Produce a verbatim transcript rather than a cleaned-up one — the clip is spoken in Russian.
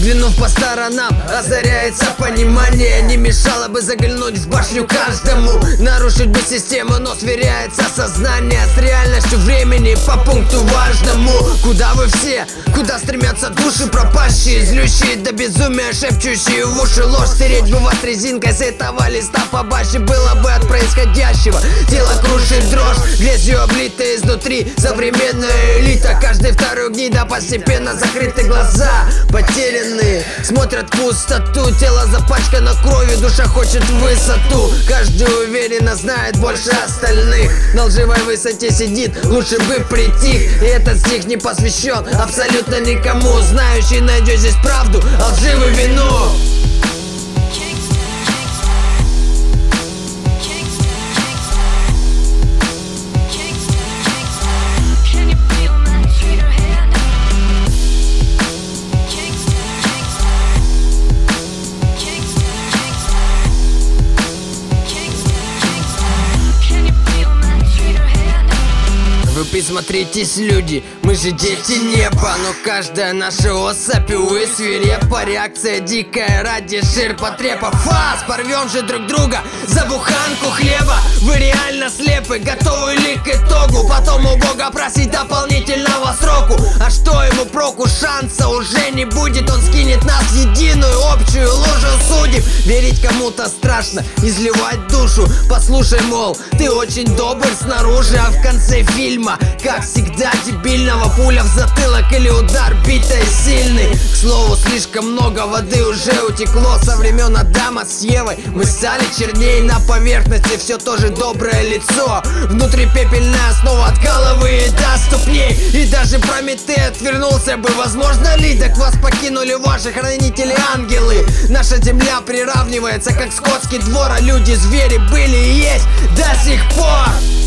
Взглянув по сторонам, озаряется понимание. Не мешало бы заглянуть в башню каждому, нарушить бы систему, но сверяется сознание с реальностью времени по пункту важному. Куда вы все? Куда стремятся души пропащие, злющие до безумия, шепчущие в уши ложь? Стереть бы вас резинкой с этого листа побаще было бы от происходящего. Тело крушит дрожь, грязью облитая изнутри современная элита. Каждый второй гнида, постепенно закрыты глаза, потерянные, смотрят в пустоту. Тело запачкано кровью, душа хочет в высоту. Каждый уверенно знает больше остальных, на лживой высоте сидит, лучше бы притих. И этот стих не посвящен абсолютно никому. Знающий найдет здесь правду, а лживый вину. Вы присмотритесь, люди, мы же дети неба, но каждая наша особь, увы, свирепа. Реакция дикая ради ширпотреба. Фас, порвем же друг друга за буханку хлеба. Вы реально слепы, готовы ли к итогу? Потом у Бога просить дополнительного сроку. А что ему проку? Шанса уже не будет. Он скинет нас в единую общую лужу судеб. Верить кому-то страшно, изливать душу. Послушай, мол, ты очень добр снаружи, а в конце фильма, как всегда, дебильного пуля в затылок или удар битой сильный. К слову, слишком много воды уже утекло со времен Адама с Евой. Мы стали черней, на поверхности все то же доброе лицо. Внутри пепельная основа от головы и до ступней. И даже Прометей отвернулся бы. Возможно ли? Так вас покинули ваши хранители ангелы. Наша земля приравнивается как скотский двор, а люди, звери были и есть до сих пор.